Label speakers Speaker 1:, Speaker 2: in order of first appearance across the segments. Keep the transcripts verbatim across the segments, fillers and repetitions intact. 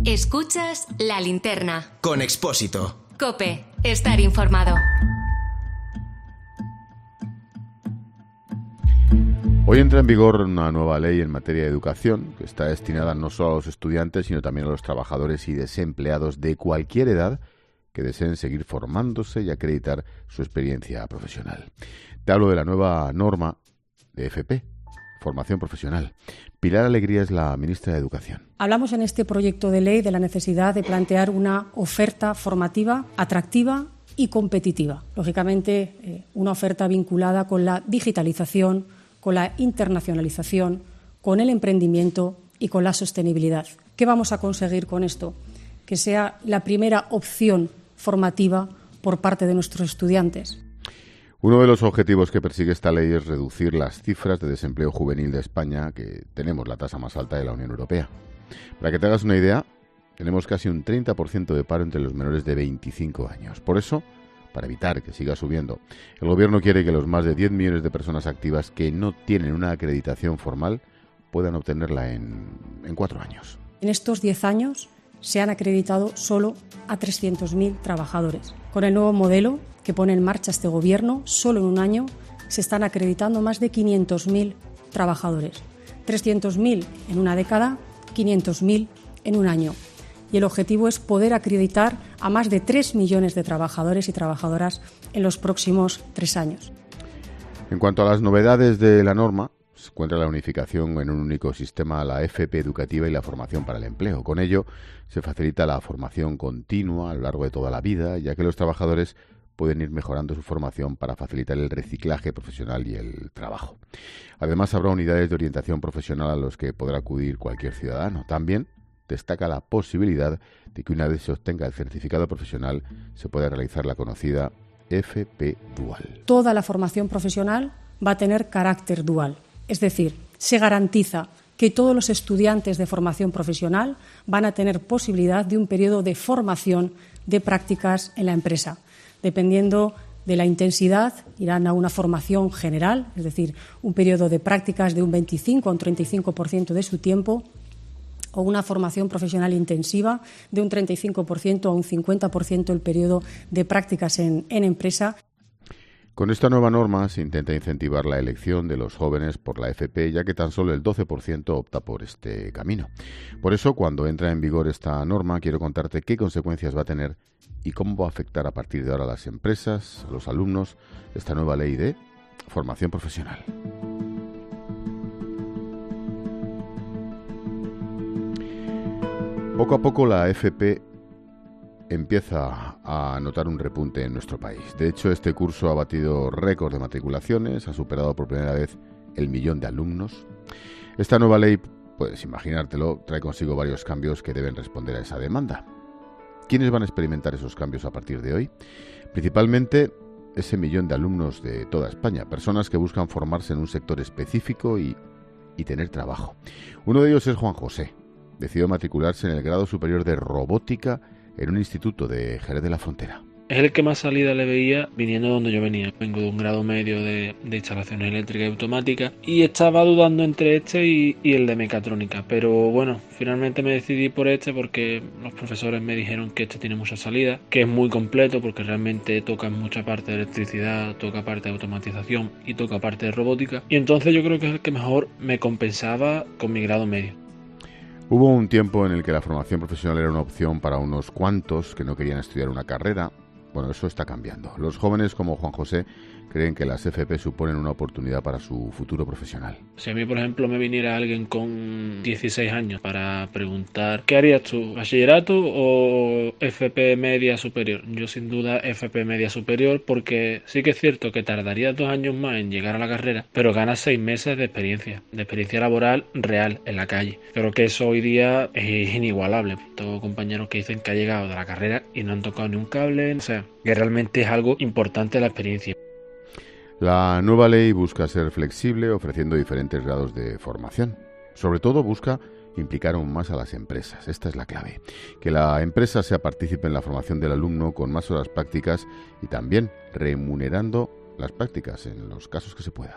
Speaker 1: Escuchas La Linterna.
Speaker 2: Con Expósito.
Speaker 1: COPE. Estar informado.
Speaker 3: Hoy entra en vigor una nueva ley en materia de educación que está destinada no solo a los estudiantes, sino también a los trabajadores y desempleados de cualquier edad que deseen seguir formándose y acreditar su experiencia profesional. Te hablo de la nueva norma de F P, formación profesional. Pilar Alegría es la ministra de Educación.
Speaker 4: Hablamos en este proyecto de ley de la necesidad de plantear una oferta formativa atractiva y competitiva. Lógicamente, eh, una oferta vinculada con la digitalización, con la internacionalización, con el emprendimiento y con la sostenibilidad. ¿Qué vamos a conseguir con esto? Que sea la primera opción formativa por parte de nuestros estudiantes.
Speaker 3: Uno de los objetivos que persigue esta ley es reducir las cifras de desempleo juvenil de España, que tenemos la tasa más alta de la Unión Europea. Para que te hagas una idea, tenemos casi un treinta por ciento de paro entre los menores de veinticinco años. Por eso, para evitar que siga subiendo, el Gobierno quiere que los más de diez millones de personas activas que no tienen una acreditación formal puedan obtenerla en, en cuatro años.
Speaker 4: En estos diez años se han acreditado solo a trescientos mil trabajadores. Con el nuevo modelo que pone en marcha este Gobierno, solo en un año se están acreditando más de quinientos mil trabajadores. trescientos mil en una década, quinientos mil en un año. Y el objetivo es poder acreditar a más de tres millones de trabajadores y trabajadoras en los próximos tres años.
Speaker 3: En cuanto a las novedades de la norma, se encuentra la unificación en un único sistema, la F P educativa y la formación para el empleo. Con ello, se facilita la formación continua a lo largo de toda la vida, ya que los trabajadores pueden ir mejorando su formación para facilitar el reciclaje profesional y el trabajo. Además, habrá unidades de orientación profesional a los que podrá acudir cualquier ciudadano. También destaca la posibilidad de que una vez se obtenga el certificado profesional se pueda realizar la conocida F P dual.
Speaker 4: Toda la formación profesional va a tener carácter dual, es decir, se garantiza que todos los estudiantes de formación profesional van a tener posibilidad de un periodo de formación de prácticas en la empresa. Dependiendo de la intensidad, irán a una formación general, es decir, un periodo de prácticas de un veinticinco a un treinta y cinco por ciento de su tiempo, o una formación profesional intensiva de un treinta y cinco por ciento a un cincuenta por ciento el periodo de prácticas en, en empresa.
Speaker 3: Con esta nueva norma se intenta incentivar la elección de los jóvenes por la F P, ya que tan solo el doce por ciento opta por este camino. Por eso, cuando entra en vigor esta norma, quiero contarte qué consecuencias va a tener y cómo va a afectar a partir de ahora a las empresas, a los alumnos, esta nueva ley de formación profesional. Poco a poco la F P empieza a notar un repunte en nuestro país. De hecho, este curso ha batido récord de matriculaciones, ha superado por primera vez el millón de alumnos. Esta nueva ley, puedes imaginártelo, trae consigo varios cambios que deben responder a esa demanda. ¿Quiénes van a experimentar esos cambios a partir de hoy? Principalmente ese millón de alumnos de toda España, personas que buscan formarse en un sector específico y, y tener trabajo. Uno de ellos es Juan José. Decidió matricularse en el grado superior de robótica en un instituto de Jerez de la Frontera.
Speaker 5: Es el que más salida le veía viniendo de donde yo venía. Vengo de un grado medio de, de instalaciones eléctricas y automáticas y estaba dudando entre este y, y el de mecatrónica. Pero bueno, finalmente me decidí por este porque los profesores me dijeron que este tiene mucha salida, que es muy completo porque realmente toca mucha parte de electricidad, toca parte de automatización y toca parte de robótica. Y entonces yo creo que es el que mejor me compensaba con mi grado medio.
Speaker 3: Hubo un tiempo en el que la formación profesional era una opción para unos cuantos que no querían estudiar una carrera. Bueno, eso está cambiando. Los jóvenes como Juan José creen que las F P suponen una oportunidad para su futuro profesional.
Speaker 5: Si a mí, por ejemplo, me viniera alguien con dieciséis años para preguntar ¿qué harías tú? ¿Bachillerato o F P media superior? Yo sin duda F P media superior, porque sí que es cierto que tardaría dos años más en llegar a la carrera, pero ganas seis meses de experiencia, de experiencia laboral real en la calle. Creo que eso hoy día es inigualable. Tengo compañeros que dicen que ha llegado de la carrera y no han tocado ni un cable, o sea, que realmente es algo importante la experiencia.
Speaker 3: La nueva ley busca ser flexible, ofreciendo diferentes grados de formación. Sobre todo busca implicar aún más a las empresas. Esta es la clave. Que la empresa sea partícipe en la formación del alumno con más horas prácticas y también remunerando las prácticas en los casos que se pueda.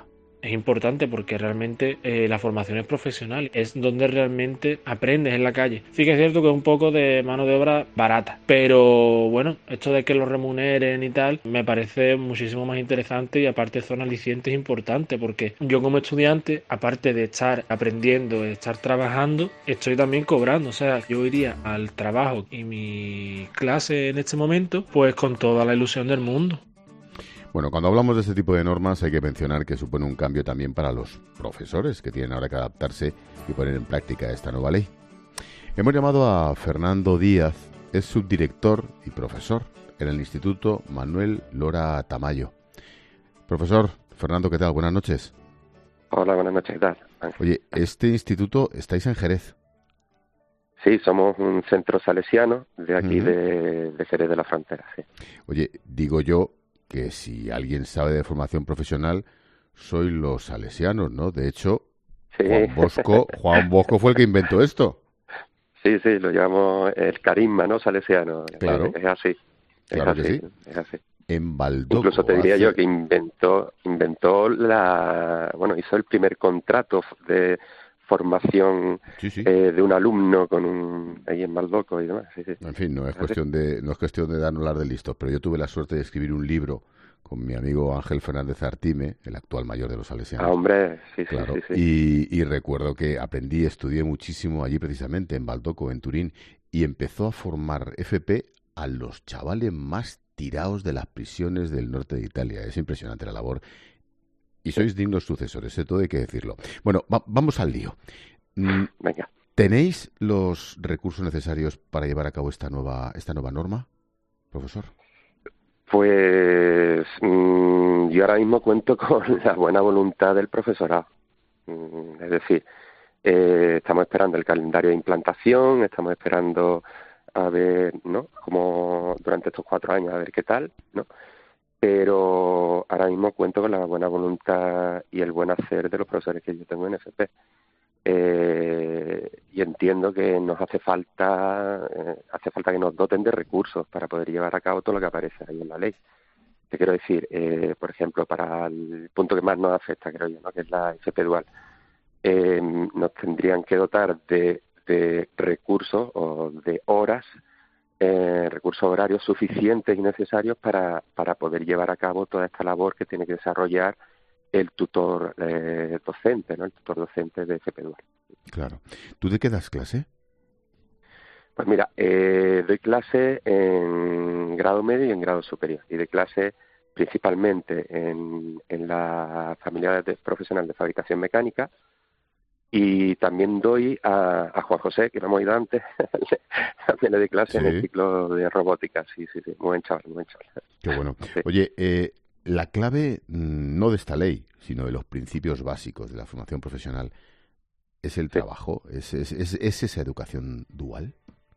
Speaker 5: es importante porque realmente eh, la formación es profesional, es donde realmente aprendes en la calle. Sí que es cierto que es un poco de mano de obra barata, pero bueno, esto de que lo remuneren y tal, me parece muchísimo más interesante, y aparte son alicientes importantes, porque yo como estudiante, aparte de estar aprendiendo, de estar trabajando, estoy también cobrando. O sea, yo iría al trabajo y mi clase en este momento pues con toda la ilusión del mundo.
Speaker 3: Bueno, cuando hablamos de este tipo de normas hay que mencionar que supone un cambio también para los profesores, que tienen ahora que adaptarse y poner en práctica esta nueva ley. Hemos llamado a Fernando Díaz, es subdirector y profesor en el Instituto Manuel Lora Tamayo. Profesor Fernando, ¿qué tal? Buenas noches.
Speaker 2: Hola, buenas noches, ¿qué tal?
Speaker 3: Oye, este instituto, estáis en Jerez.
Speaker 2: Sí, somos un centro salesiano de aquí, uh-huh. de, de Jerez de la Frontera, sí.
Speaker 3: Oye, digo yo que si alguien sabe de formación profesional, soy los salesianos, ¿no? De hecho, sí. Juan Bosco, Juan Bosco fue el que inventó esto.
Speaker 2: Sí, sí, lo llamamos el carisma, ¿no? Salesiano.
Speaker 3: Claro.
Speaker 2: Es, es así.
Speaker 3: Claro
Speaker 2: es
Speaker 3: que
Speaker 2: así,
Speaker 3: sí.
Speaker 2: Es así.
Speaker 3: En Baldoco.
Speaker 2: Incluso te diría
Speaker 3: hace...
Speaker 2: yo que inventó, inventó la, bueno, hizo el primer contrato de formación
Speaker 3: sí, sí.
Speaker 2: Eh, de un alumno con un ahí en Baldoco y demás. Sí, sí.
Speaker 3: En fin, no es cuestión de no es cuestión de darnos las de listos, pero yo tuve la suerte de escribir un libro con mi amigo Ángel Fernández Artime, el actual mayor de los salesianos.
Speaker 2: Ah, hombre, sí,
Speaker 3: claro.
Speaker 2: sí, sí. sí.
Speaker 3: Y, y recuerdo que aprendí, estudié muchísimo allí precisamente en Baldoco, en Turín, y empezó a formar F P a los chavales más tirados de las prisiones del norte de Italia. Es impresionante la labor. Y sois dignos sucesores, ¿eh? Todo hay que decirlo. Bueno, va, vamos al lío. Mm,
Speaker 2: Venga.
Speaker 3: ¿Tenéis los recursos necesarios para llevar a cabo esta nueva esta nueva norma, profesor?
Speaker 2: Pues mmm, yo ahora mismo cuento con la buena voluntad del profesorado. Mm, es decir, eh, estamos esperando el calendario de implantación, estamos esperando a ver, ¿no? Como durante estos cuatro años, a ver qué tal, ¿no? Pero ahora mismo cuento con la buena voluntad y el buen hacer de los profesores que yo tengo en F P. Eh, y entiendo que nos hace falta eh, hace falta que nos doten de recursos para poder llevar a cabo todo lo que aparece ahí en la ley. Te quiero decir, eh, por ejemplo, para el punto que más nos afecta, creo yo, ¿no? Que es la F P dual, eh, nos tendrían que dotar de, de recursos o de horas, eh, recursos horarios suficientes y necesarios para, para poder llevar a cabo toda esta labor que tiene que desarrollar el tutor eh, docente, ¿no? El tutor docente de F P dual.
Speaker 3: Claro. ¿Tú de qué das clase?
Speaker 2: Pues mira, eh, doy clase en grado medio y en grado superior. Y doy clase principalmente en, en la familia de, profesional de fabricación mecánica. Y también doy a, a Juan José, que lo hemos ido antes, también le doy clase sí. en el ciclo de robótica. Sí, sí, sí. Muy buen chaval, muy buen chaval.
Speaker 3: Qué bueno.
Speaker 2: Sí.
Speaker 3: Oye, eh, la clave no de esta ley, sino de los principios básicos de la formación profesional, es el sí. trabajo, ¿Es, es, es, es esa educación dual.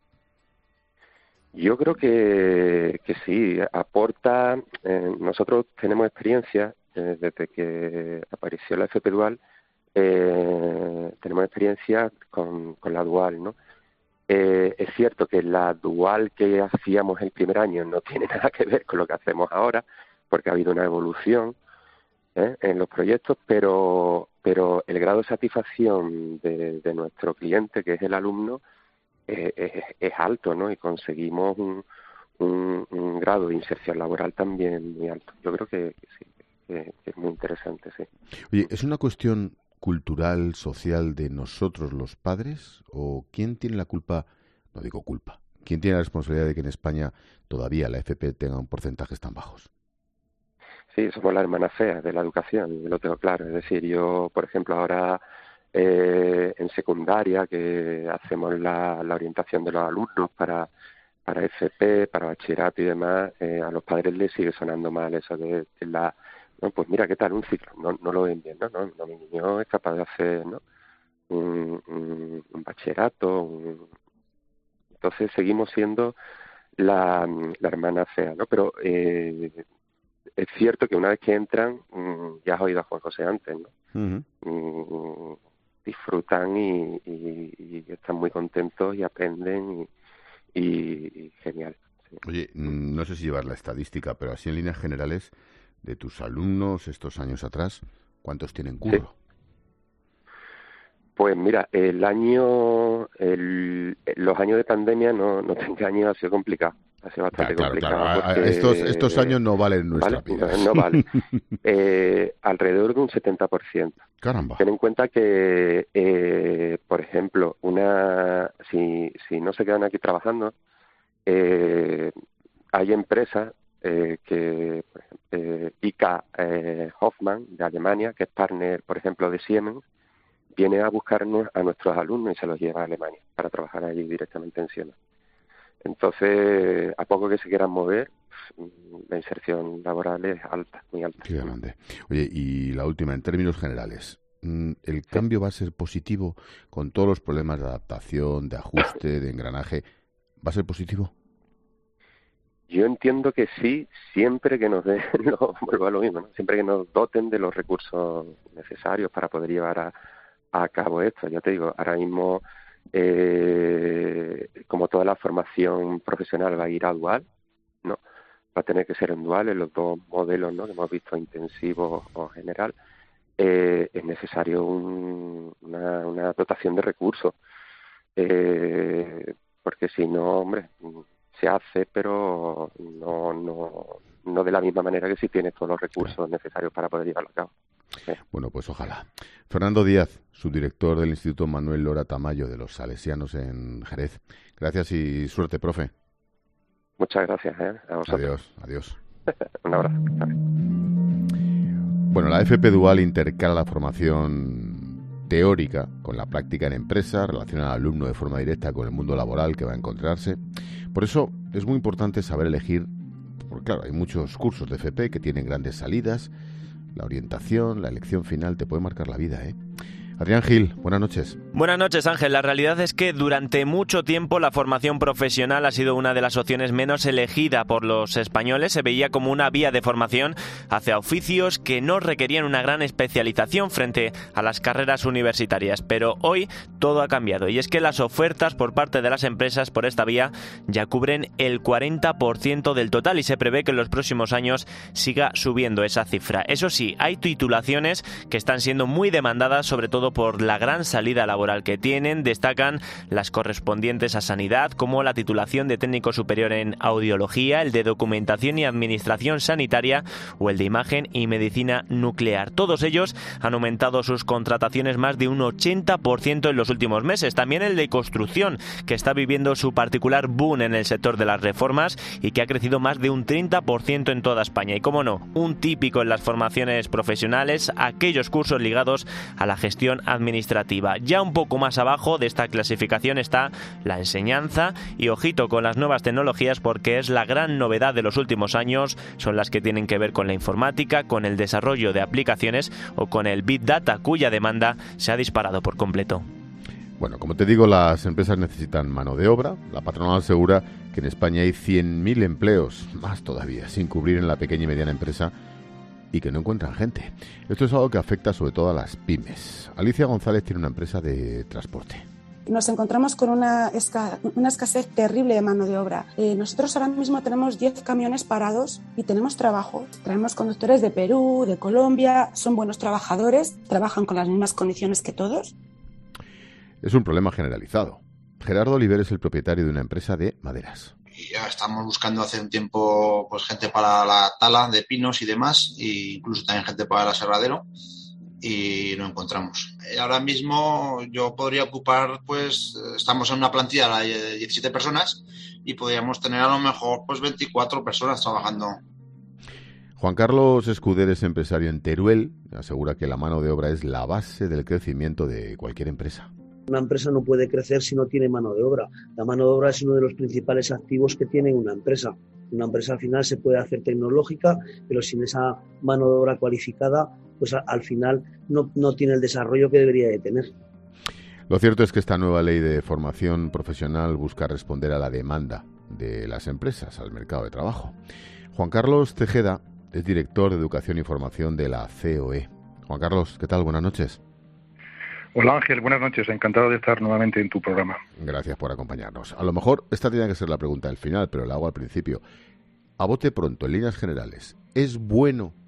Speaker 2: Yo creo que, que sí, aporta. Eh, nosotros tenemos experiencia eh, desde que apareció la F P dual, eh, tenemos experiencia con, con la dual, ¿no? Eh, es cierto que la dual que hacíamos el primer año no tiene nada que ver con lo que hacemos ahora, porque ha habido una evolución ¿eh? en los proyectos, pero pero el grado de satisfacción de, de nuestro cliente, que es el alumno, eh, es, es alto, ¿no? Y conseguimos un, un, un grado de inserción laboral también muy alto. Yo creo que, que sí, que, que es muy interesante, sí.
Speaker 3: Oye, ¿es una cuestión cultural, social de nosotros los padres? ¿O quién tiene la culpa? No digo culpa. ¿Quién tiene la responsabilidad de que en España todavía la F P tenga un porcentajes tan bajos?
Speaker 2: Sí, somos la hermana fea de la educación, lo tengo claro. Es decir, yo, por ejemplo, ahora eh, en secundaria, que hacemos la, la orientación de los alumnos para, para F P, para bachillerato y demás, eh, a los padres les sigue sonando mal eso de, de la... No, pues mira, ¿qué tal un ciclo? No, no lo ven bien, ¿no? No, no, mi niño es capaz de hacer, ¿no? un, un, un bachillerato. Un... Entonces seguimos siendo la, la hermana fea, ¿no? Pero eh, es cierto que una vez que entran, mmm, ya has oído a Juan José antes, ¿no? Uh-huh. Mm, disfrutan y, y, y están muy contentos y aprenden y, y, y genial. Sí.
Speaker 3: Oye, no sé si llevar la estadística, pero así en líneas generales, de tus alumnos estos años atrás, ¿Cuántos tienen curro?
Speaker 2: Sí. Pues mira, el año, el, los años de pandemia, no, no te engaño, ha sido complicado. Ha sido bastante
Speaker 3: claro,
Speaker 2: complicado.
Speaker 3: Claro.
Speaker 2: Porque,
Speaker 3: estos, estos años no valen nuestra
Speaker 2: ¿vale?
Speaker 3: vida.
Speaker 2: No, no vale. eh, alrededor de un setenta por ciento.
Speaker 3: Caramba.
Speaker 2: Ten en cuenta que, eh, por ejemplo, una si, si no se quedan aquí trabajando, eh, hay empresas eh, que, por ejemplo, eh, I K eh, Hoffmann de Alemania, que es partner, por ejemplo, de Siemens, viene a buscarnos a nuestros alumnos y se los lleva a Alemania para trabajar allí directamente en Siemens. Entonces, a poco que se quieran mover, la inserción laboral es alta, muy alta.
Speaker 3: Qué grande. Oye, y la última, en términos generales, ¿el cambio va a ser positivo con todos los problemas de adaptación, de ajuste, de engranaje? ¿Va a ser positivo?
Speaker 2: Yo entiendo que sí, siempre que nos den, lo, vuelvo a lo mismo, ¿no? Siempre que nos doten de los recursos necesarios para poder llevar a, a cabo esto. Ya te digo, ahora mismo, eh, como toda la formación profesional va a ir a dual, ¿no? Va a tener que ser en dual en los dos modelos, ¿no?, que hemos visto, intensivo o general. Eh, es necesario un, una, una dotación de recursos, eh, porque si no, hombre, se hace, pero no, no, no de la misma manera que si tienes todos los recursos necesarios para poder llevarlo a cabo. Sí.
Speaker 3: Bueno, pues ojalá. Fernando Díaz, subdirector del Instituto Manuel Lora Tamayo de los Salesianos en Jerez. Gracias y suerte, profe.
Speaker 2: Muchas gracias, ¿eh? A vosotros.
Speaker 3: Adiós, adiós.
Speaker 2: Un abrazo.
Speaker 3: Bueno, la F P Dual intercala la formación teórica con la práctica en empresa, relaciona al alumno de forma directa con el mundo laboral que va a encontrarse. Por eso es muy importante saber elegir, porque claro, hay muchos cursos de F P que tienen grandes salidas. La orientación, la elección final te puede marcar la vida, ¿eh? Adrián Gil, buenas noches.
Speaker 6: Buenas noches, Ángel. La realidad es que durante mucho tiempo la formación profesional ha sido una de las opciones menos elegida por los españoles. Se veía como una vía de formación hacia oficios que no requerían una gran especialización frente a las carreras universitarias. Pero hoy todo ha cambiado y es que las ofertas por parte de las empresas por esta vía ya cubren el cuarenta por ciento del total y se prevé que en los próximos años siga subiendo esa cifra. Eso sí, hay titulaciones que están siendo muy demandadas, sobre todo por la gran salida laboral que tienen. Destacan las correspondientes a sanidad, como la titulación de técnico superior en audiología, el de documentación y administración sanitaria o el de imagen y medicina nuclear. Todos ellos han aumentado sus contrataciones más de un ochenta por ciento en los últimos meses. También el de construcción, que está viviendo su particular boom en el sector de las reformas y que ha crecido más de un treinta por ciento en toda España. Y como no, un típico en las formaciones profesionales, aquellos cursos ligados a la gestión administrativa. Ya un poco más abajo de esta clasificación está la enseñanza y ojito con las nuevas tecnologías, porque es la gran novedad de los últimos años, son las que tienen que ver con la informática, con el desarrollo de aplicaciones o con el Big Data, cuya demanda se ha disparado por completo.
Speaker 3: Bueno, como te digo, las empresas necesitan mano de obra. La patronal asegura que en España hay cien mil empleos, más todavía, sin cubrir en la pequeña y mediana empresa, y que no encuentran gente. Esto es algo que afecta sobre todo a las pymes. Alicia González tiene una empresa de transporte.
Speaker 7: Nos encontramos con una, esca una escasez terrible de mano de obra. Eh, nosotros ahora mismo tenemos diez camiones parados y tenemos trabajo. Traemos conductores de Perú, de Colombia, son buenos trabajadores, trabajan con las mismas condiciones que todos.
Speaker 3: Es un problema generalizado. Gerardo Oliver es el propietario de una empresa de maderas.
Speaker 8: Y ya estamos buscando hace un tiempo pues gente para la tala de pinos y demás, e incluso también gente para el aserradero, y no encontramos. Ahora mismo yo podría ocupar, pues estamos en una plantilla de diecisiete personas y podríamos tener a lo mejor pues veinticuatro personas trabajando.
Speaker 3: Juan Carlos Escuder es empresario en Teruel. Asegura que la mano de obra es la base del crecimiento de cualquier empresa.
Speaker 9: Una empresa no puede crecer si no tiene mano de obra. La mano de obra es uno de los principales activos que tiene una empresa. Una empresa al final se puede hacer tecnológica, pero sin esa mano de obra cualificada, pues al final no, no tiene el desarrollo que debería de tener.
Speaker 3: Lo cierto es que esta nueva ley de formación profesional busca responder a la demanda de las empresas, al mercado de trabajo. Juan Carlos Tejeda es director de Educación y Formación de la C O E. Juan Carlos, ¿qué tal? Buenas noches.
Speaker 10: Hola Ángel, buenas noches, encantado de estar nuevamente en tu programa.
Speaker 3: Gracias por acompañarnos. A lo mejor esta tiene que ser la pregunta del final, pero la hago al principio. A bote pronto, en líneas generales, ¿es bueno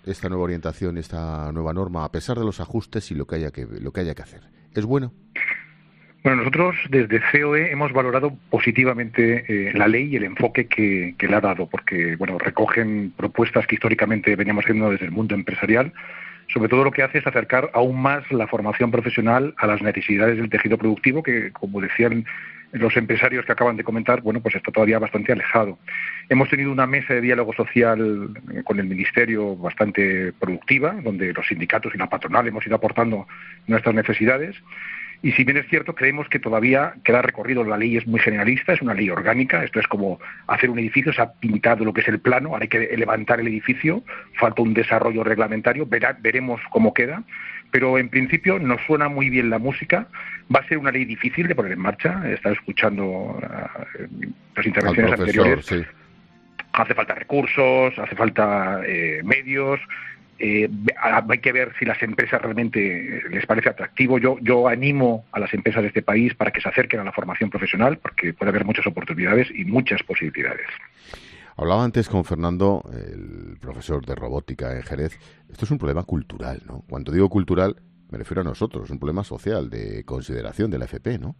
Speaker 3: esta nueva orientación, esta nueva norma, a pesar de los ajustes y lo que haya que, lo que haya que hacer? ¿Es bueno?
Speaker 10: Bueno, nosotros desde C O E hemos valorado positivamente eh, la ley y el enfoque que, que le ha dado, porque bueno, recogen propuestas que históricamente veníamos haciendo desde el mundo empresarial. Sobre todo lo que hace es acercar aún más la formación profesional a las necesidades del tejido productivo, que, como decían los empresarios que acaban de comentar, bueno, pues está todavía bastante alejado. Hemos tenido una mesa de diálogo social con el Ministerio bastante productiva, donde los sindicatos y la patronal hemos ido aportando nuestras necesidades. Y si bien es cierto, creemos que todavía queda recorrido. La ley es muy generalista, es una ley orgánica. Esto es como hacer un edificio, se ha pintado lo que es el plano, ahora hay que levantar el edificio, falta un desarrollo reglamentario, verá, veremos cómo queda. Pero en principio nos suena muy bien la música. Va a ser una ley difícil de poner en marcha. He estado escuchando uh, las intervenciones anteriores. Sí. Hace falta recursos, hace falta eh, medios. Eh, hay que ver si las empresas realmente les parece atractivo. Yo, yo animo a las empresas de este país para que se acerquen a la formación profesional, porque puede haber muchas oportunidades y muchas posibilidades.
Speaker 3: Hablaba antes con Fernando, el profesor de robótica en Jerez. Esto es un problema cultural, ¿no? Cuando digo cultural, me refiero a nosotros, es un problema social, de consideración de la F P, ¿no?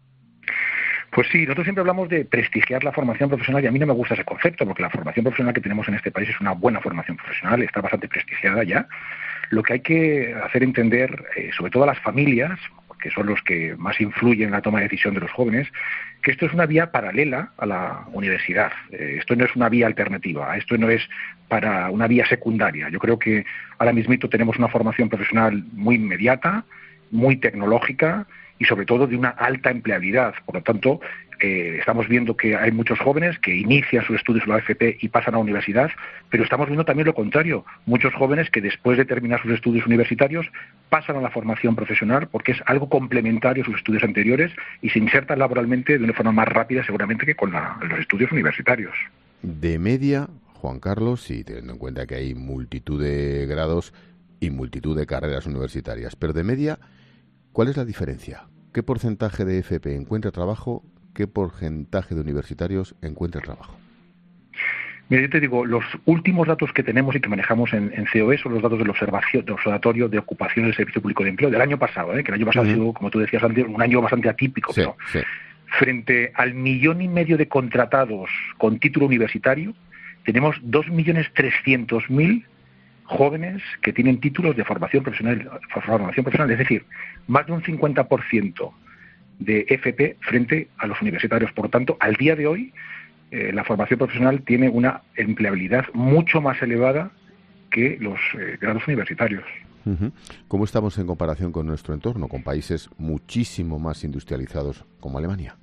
Speaker 10: Pues sí, nosotros siempre hablamos de prestigiar la formación profesional y a mí no me gusta ese concepto, porque la formación profesional que tenemos en este país es una buena formación profesional, está bastante prestigiada ya. Lo que hay que hacer entender, eh, sobre todo a las familias, que son los que más influyen en la toma de decisión de los jóvenes, que esto es una vía paralela a la universidad. Eh, esto no es una vía alternativa, esto no es para una vía secundaria. Yo creo que ahora mismito tenemos una formación profesional muy inmediata, muy tecnológica, y sobre todo de una alta empleabilidad. Por lo tanto, eh, estamos viendo que hay muchos jóvenes que inician sus estudios en la F P y pasan a la universidad, pero estamos viendo también lo contrario. Muchos jóvenes que después de terminar sus estudios universitarios pasan a la formación profesional porque es algo complementario a sus estudios anteriores y se insertan laboralmente de una forma más rápida seguramente que con la, los estudios universitarios.
Speaker 3: De media, Juan Carlos, y teniendo en cuenta que hay multitud de grados y multitud de carreras universitarias, pero de media, ¿cuál es la diferencia? ¿Qué porcentaje de F P encuentra trabajo? ¿Qué porcentaje de universitarios encuentra trabajo?
Speaker 10: Mira, yo te digo, los últimos datos que tenemos y que manejamos en, en C O E son los datos del observación, del Observatorio de Ocupación del Servicio Público de Empleo del año pasado, ¿eh? que el año pasado uh-huh. ha sido, como tú decías antes, un año bastante atípico.
Speaker 3: Sí,
Speaker 10: pero
Speaker 3: sí.
Speaker 10: Frente al millón y medio de contratados con título universitario, tenemos dos millones trescientos mil jóvenes que tienen títulos de formación profesional, formación profesional, es decir, más de un cincuenta por ciento de F P frente a los universitarios. Por lo tanto, al día de hoy, eh, la formación profesional tiene una empleabilidad mucho más elevada que los eh, grados universitarios.
Speaker 3: Uh-huh. ¿Cómo estamos en comparación con nuestro entorno, con países muchísimo más industrializados como Alemania?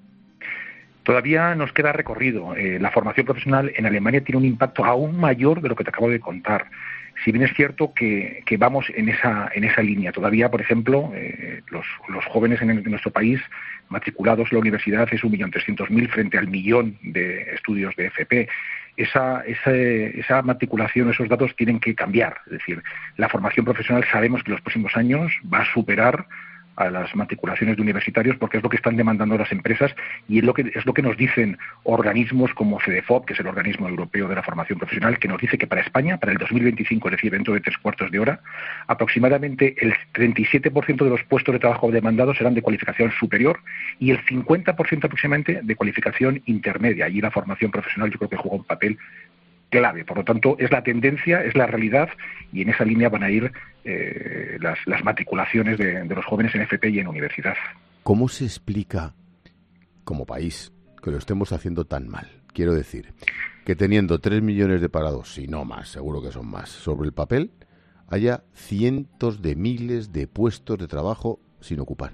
Speaker 10: Todavía nos queda recorrido. Eh, la formación profesional en Alemania tiene un impacto aún mayor de lo que te acabo de contar. Si bien es cierto que, que vamos en esa en esa línea. Todavía, por ejemplo, eh, los, los jóvenes en, el, en nuestro país matriculados en la universidad es un millón trescientos mil frente al millón de estudios de F P. Esa, esa, esa matriculación, esos datos tienen que cambiar. Es decir, la formación profesional sabemos que en los próximos años va a superar a las matriculaciones de universitarios porque es lo que están demandando las empresas y es lo que es lo que nos dicen organismos como Cedefop, que es el organismo europeo de la formación profesional, que nos dice que para España, para el dos mil veinticinco, es decir, dentro de tres cuartos de hora, aproximadamente el treinta y siete por ciento de los puestos de trabajo demandados serán de cualificación superior y el cincuenta por ciento aproximadamente de cualificación intermedia. Allí la formación profesional yo creo que juega un papel clave. Por lo tanto, es la tendencia, es la realidad y en esa línea van a ir eh, las, las matriculaciones de, de los jóvenes en F P y en universidad.
Speaker 3: ¿Cómo se explica como país que lo estemos haciendo tan mal? Quiero decir, que teniendo tres millones de parados, si no más, seguro que son más, sobre el papel, haya cientos de miles de puestos de trabajo sin ocupar.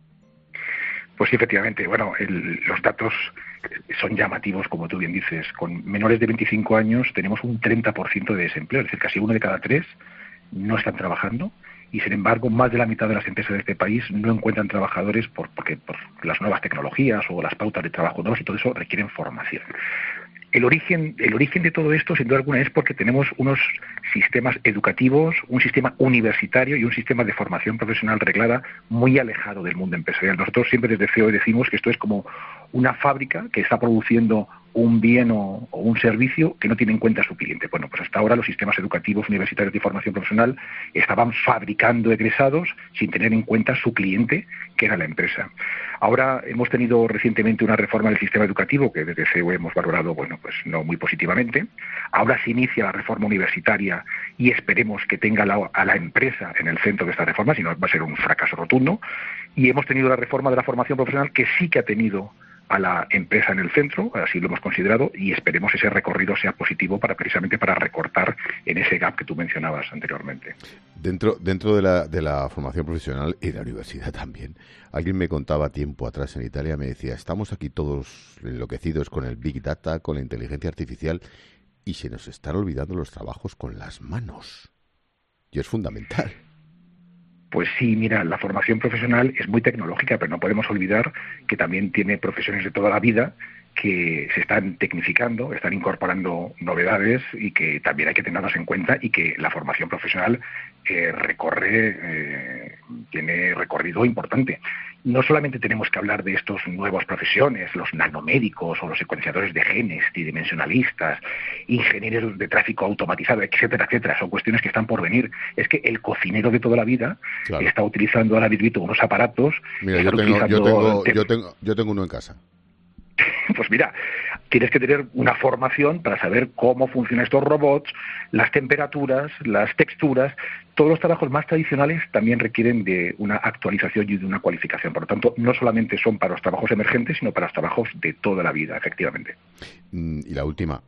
Speaker 10: Pues sí, efectivamente. Bueno, el, los datos son llamativos, como tú bien dices. Con menores de veinticinco años tenemos un treinta por ciento de desempleo, es decir, casi uno de cada tres no están trabajando y, sin embargo, más de la mitad de las empresas de este país no encuentran trabajadores por, porque, por las nuevas tecnologías o las pautas de trabajo nuevas y todo eso requieren formación. El origen, el origen de todo esto, sin duda alguna, es porque tenemos unos sistemas educativos, un sistema universitario y un sistema de formación profesional reglada muy alejado del mundo empresarial. Nosotros siempre desde C E O E decimos que esto es como una fábrica que está produciendo un bien o, o un servicio que no tiene en cuenta a su cliente. Bueno, pues hasta ahora los sistemas educativos universitarios de formación profesional estaban fabricando egresados sin tener en cuenta su cliente, que era la empresa. Ahora hemos tenido recientemente una reforma del sistema educativo que desde C E U hemos valorado, bueno, pues no muy positivamente. Ahora se inicia la reforma universitaria y esperemos que tenga la, a la empresa en el centro de esta reforma, si no va a ser un fracaso rotundo. Y hemos tenido la reforma de la formación profesional que sí que ha tenido a la empresa en el centro, así lo hemos considerado, y esperemos ese recorrido sea positivo para precisamente para recortar en ese gap que tú mencionabas anteriormente.
Speaker 3: Dentro dentro de la, de la formación profesional y de la universidad también, alguien me contaba tiempo atrás en Italia, me decía, estamos aquí todos enloquecidos con el Big Data, con la inteligencia artificial, y se nos están olvidando los trabajos con las manos. Y es fundamental.
Speaker 10: Pues sí, mira, la formación profesional es muy tecnológica, pero no podemos olvidar que también tiene profesiones de toda la vida que se están tecnificando, están incorporando novedades y que también hay que tenerlas en cuenta, y que la formación profesional eh, recorre, eh, tiene recorrido importante. No solamente tenemos que hablar de estos nuevas profesiones, los nanomédicos o los secuenciadores de genes, tridimensionalistas, ingenieros de tráfico automatizado, etcétera, etcétera. Son cuestiones que están por venir. Es que el cocinero de toda la vida claro. está utilizando ahora mismo unos aparatos.
Speaker 3: Mira, yo tengo, yo, tengo, yo, tengo, yo tengo uno en casa.
Speaker 10: Pues mira, tienes que tener una formación para saber cómo funcionan estos robots, las temperaturas, las texturas. Todos los trabajos más tradicionales también requieren de una actualización y de una cualificación. Por lo tanto, no solamente son para los trabajos emergentes, sino para los trabajos de toda la vida, efectivamente.
Speaker 3: Y la última,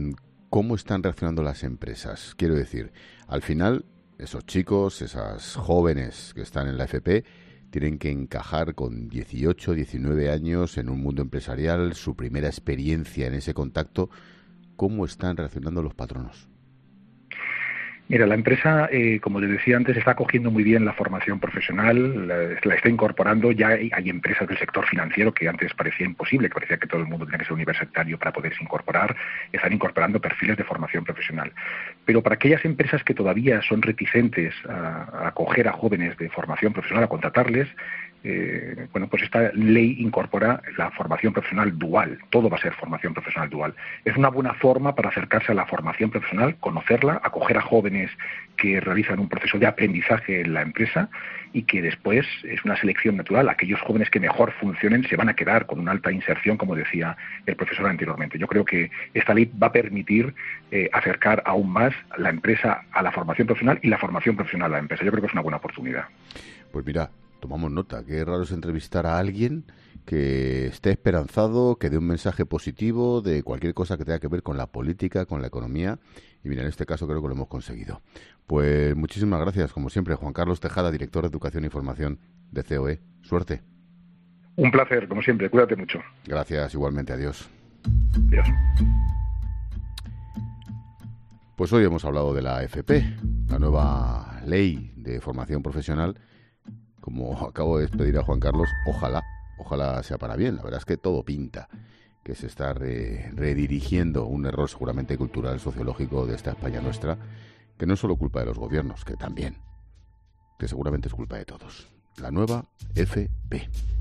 Speaker 3: ¿cómo están reaccionando las empresas? Quiero decir, al final, esos chicos, esas jóvenes que están en la F P, tienen que encajar con dieciocho, diecinueve años en un mundo empresarial, su primera experiencia en ese contacto. ¿Cómo están reaccionando los patronos?
Speaker 10: Mira, la empresa, eh, como les decía antes, está acogiendo muy bien la formación profesional, la, la está incorporando. Ya hay, hay empresas del sector financiero que antes parecía imposible, que parecía que todo el mundo tenía que ser universitario para poderse incorporar, están incorporando perfiles de formación profesional. Pero para aquellas empresas que todavía son reticentes a, a acoger a jóvenes de formación profesional, a contratarles, Eh, bueno, pues esta ley incorpora la formación profesional dual. Todo va a ser formación profesional dual. Es una buena forma para acercarse a la formación profesional, conocerla, acoger a jóvenes que realizan un proceso de aprendizaje en la empresa, y que después es una selección natural. Aquellos jóvenes que mejor funcionen se van a quedar con una alta inserción, como decía el profesor anteriormente. Yo creo que esta ley va a permitir eh, acercar aún más la empresa a la formación profesional y la formación profesional a la empresa. Yo creo que es una buena oportunidad.
Speaker 3: Pues mira, tomamos nota. Qué raro es entrevistar a alguien que esté esperanzado, que dé un mensaje positivo de cualquier cosa que tenga que ver con la política, con la economía. Y mira, en este caso creo que lo hemos conseguido. Pues muchísimas gracias, como siempre, Juan Carlos Tejada, director de Educación y Formación de C O E. Suerte.
Speaker 10: Un placer, como siempre. Cuídate mucho.
Speaker 3: Gracias, igualmente. Adiós.
Speaker 10: Adiós.
Speaker 3: Pues hoy hemos hablado de la F P, la nueva ley de formación profesional. Como acabo de despedir a Juan Carlos, ojalá, ojalá sea para bien. La verdad es que todo pinta que se está re, redirigiendo un error seguramente cultural, sociológico de esta España nuestra, que no es solo culpa de los gobiernos, que también, que seguramente es culpa de todos. La nueva F P.